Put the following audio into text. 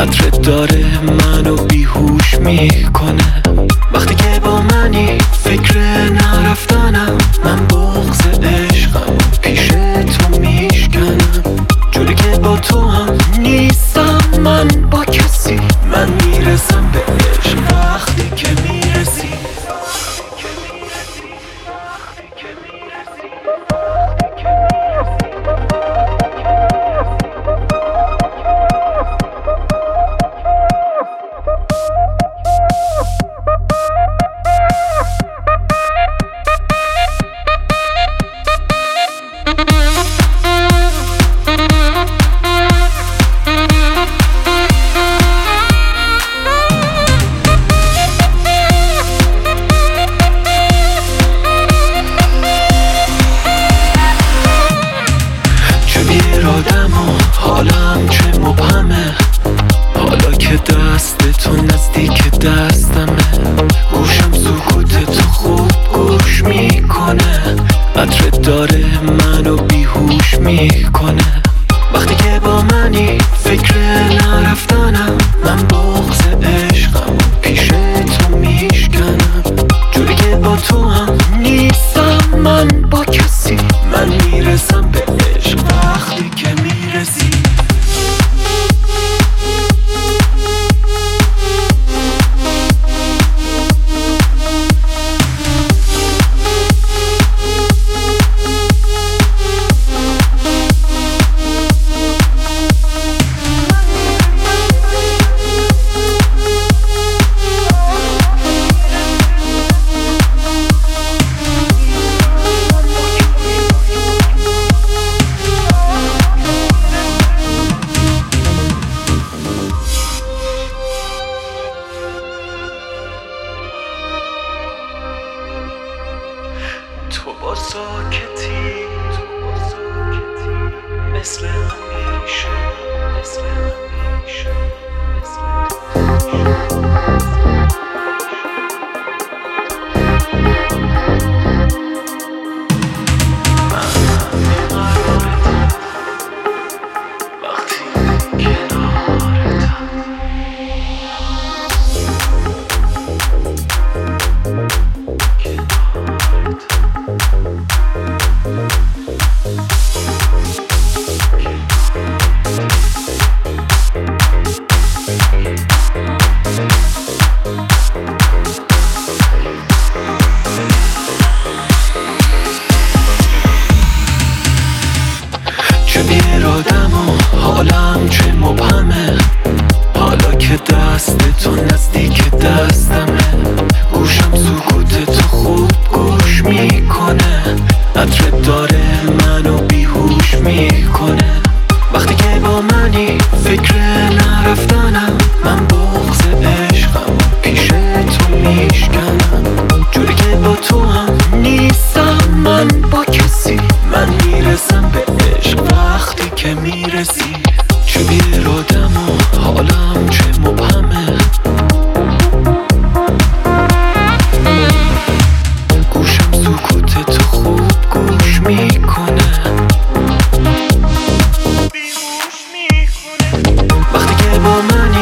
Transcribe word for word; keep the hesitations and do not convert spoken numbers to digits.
عطرت داره منو بیهوش میکنه. وقتی که با منی فکر نرفتنم، من بغض عشقم پیش تو میشکنم. جوری که با تو هم نیستم من با کسی، من میرسم به عشق وقتی که میرسی. حالم چه مبهمه، حالا که دست تو نزدیک دستمه. گوشم سکوت تو خوب گوش میکنه، عطرت داره منو بیهوش میکنه. وقتی که با منی فکر نرفتنم، من بغض عشقم پیش تو میشکنم. جوری که با تو هم نیستم من با کسی، من میرسم به عشق وقتی که میرسی. تو با ساکتی، تو با ساکتی مثل همیشه، مثل همیشه، مثل حالم چه مبهمه، حالا که دست تو نزدیک دستمه. گوشم سکوت تو خوب گوش میکنه، عطرت داره منو بیهوش میکنه. وقتی که با منی فکر نرفتنم، من بغض عشقم پیش تو میشکنم. جوری که با تو هم نیستم من با کسی، من میرسم به عشق وقتی که میرسی. چه بیرادم و حالم چه مبهمه، گوشم سکوت تو خوب گوش میکنه، بیهوش میکنه. وقتی که با من